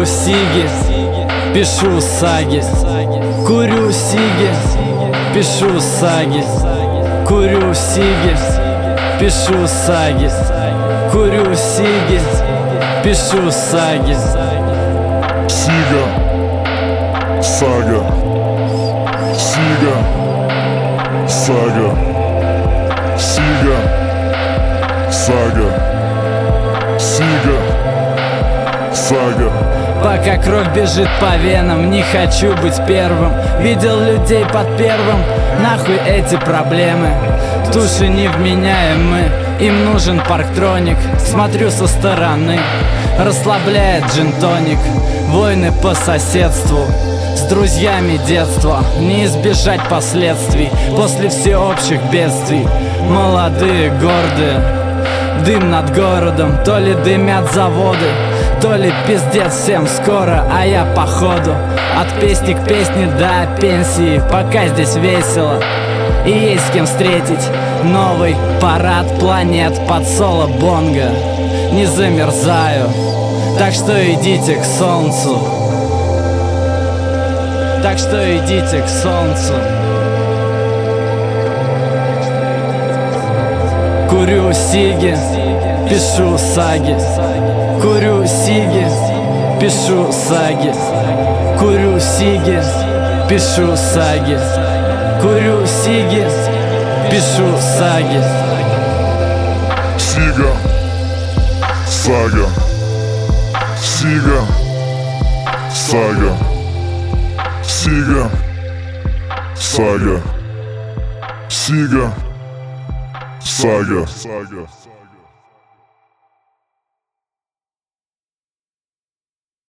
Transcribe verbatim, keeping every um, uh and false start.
Курю сиги, пишу саги. Курю сиги, пишу саги. Курю сиги, пишу саги. Курю сиги, пишу саги. Сига, сага. Сига, сага. Сига, сага. Сига, сага. Пока кровь бежит по венам, не хочу быть первым. Видел людей под первым, нахуй эти проблемы. Туши невменяемы, им нужен парктроник. Смотрю со стороны, расслабляет джин-тоник. Войны по соседству, с друзьями детства. Не избежать последствий после всеобщих бедствий. Молодые, гордые, дым над городом. То ли дымят заводы, то ли пиздец всем скоро, а я походу. От песни к песне до пенсии, пока здесь весело и есть с кем встретить новый парад планет под соло бонго. Не замерзаю, так что идите к солнцу. Так что идите к солнцу. Курю сиги, пишу саги. Курю сиги, пишу саги. Курю сиги, пишу саги. Курю сиги, пишу саги. Сига, сага. Сига, сага. Сига, сага. Сига, сага.